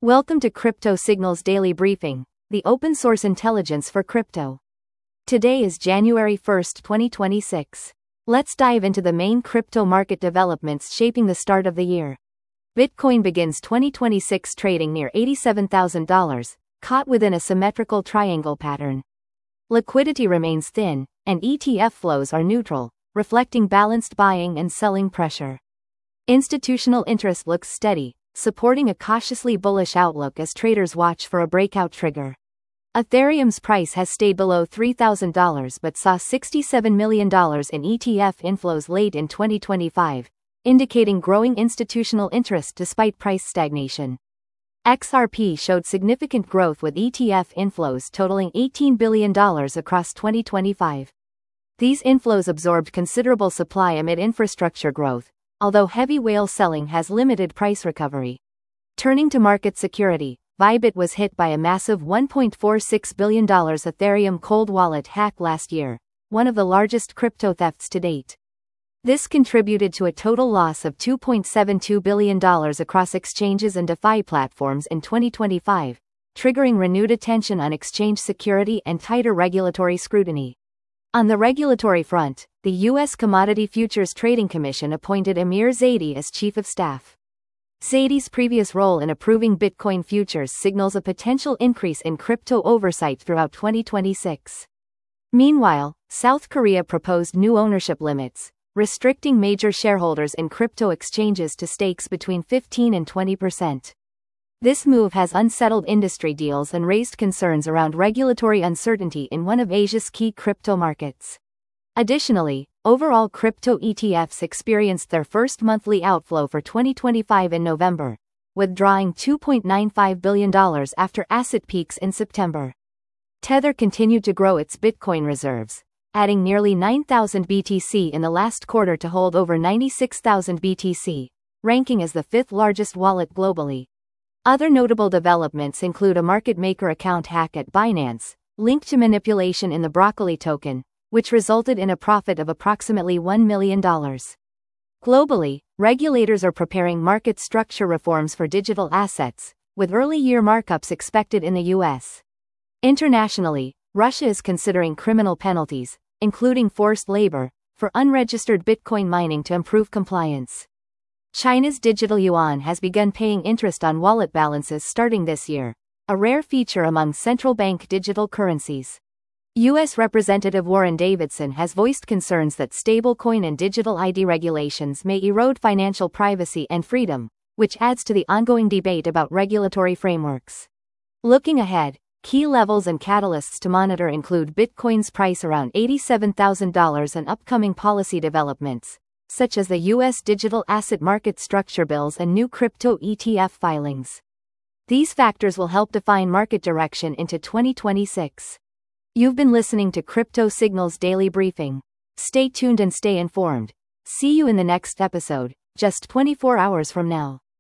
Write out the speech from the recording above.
Welcome to Crypto Signals Daily Briefing, the open source intelligence for crypto. Today is January 1st, 2026. Let's dive into the main crypto market developments shaping the start of the year. Bitcoin begins 2026 trading near $87,000, caught within a symmetrical triangle pattern. Liquidity remains thin, and ETF flows are neutral, reflecting balanced buying and selling pressure. Institutional interest looks steady, supporting a cautiously bullish outlook as traders watch for a breakout trigger. Ethereum's price has stayed below $3,000 but saw $67 million in ETF inflows late in 2025, indicating growing institutional interest despite price stagnation. XRP showed significant growth with ETF inflows totaling $18 billion across 2025. These inflows absorbed considerable supply amid infrastructure growth, although heavy whale selling has limited price recovery. Turning to market security, Bybit was hit by a massive $1.46 billion Ethereum cold wallet hack last year, one of the largest crypto thefts to date. This contributed to a total loss of $2.72 billion across exchanges and DeFi platforms in 2025, triggering renewed attention on exchange security and tighter regulatory scrutiny. On the regulatory front, the U.S. Commodity Futures Trading Commission appointed Amir Zaidi as Chief of Staff. Zaidi's previous role in approving Bitcoin futures signals a potential increase in crypto oversight throughout 2026. Meanwhile, South Korea proposed new ownership limits, restricting major shareholders in crypto exchanges to stakes between 15 and 20%. This move has unsettled industry deals and raised concerns around regulatory uncertainty in one of Asia's key crypto markets. Additionally, overall crypto ETFs experienced their first monthly outflow for 2025 in November, withdrawing $2.95 billion after asset peaks in September. Tether continued to grow its Bitcoin reserves, adding nearly 9,000 BTC in the last quarter to hold over 96,000 BTC, ranking as the fifth largest wallet globally. Other notable developments include a market maker account hack at Binance, linked to manipulation in the Broccoli token, which resulted in a profit of approximately $1 million. Globally, regulators are preparing market structure reforms for digital assets, with early year markups expected in the U.S. Internationally, Russia is considering criminal penalties, including forced labor, for unregistered Bitcoin mining to improve compliance. China's digital yuan has begun paying interest on wallet balances starting this year, a rare feature among central bank digital currencies. U.S. Representative Warren Davidson has voiced concerns that stablecoin and digital ID regulations may erode financial privacy and freedom, which adds to the ongoing debate about regulatory frameworks. Looking ahead, key levels and catalysts to monitor include Bitcoin's price around $87,000 and upcoming policy developments, such as the U.S. digital asset market structure bills and new crypto ETF filings. These factors will help define market direction into 2026. You've been listening to Crypto Signals Daily Briefing. Stay tuned and stay informed. See you in the next episode, just 24 hours from now.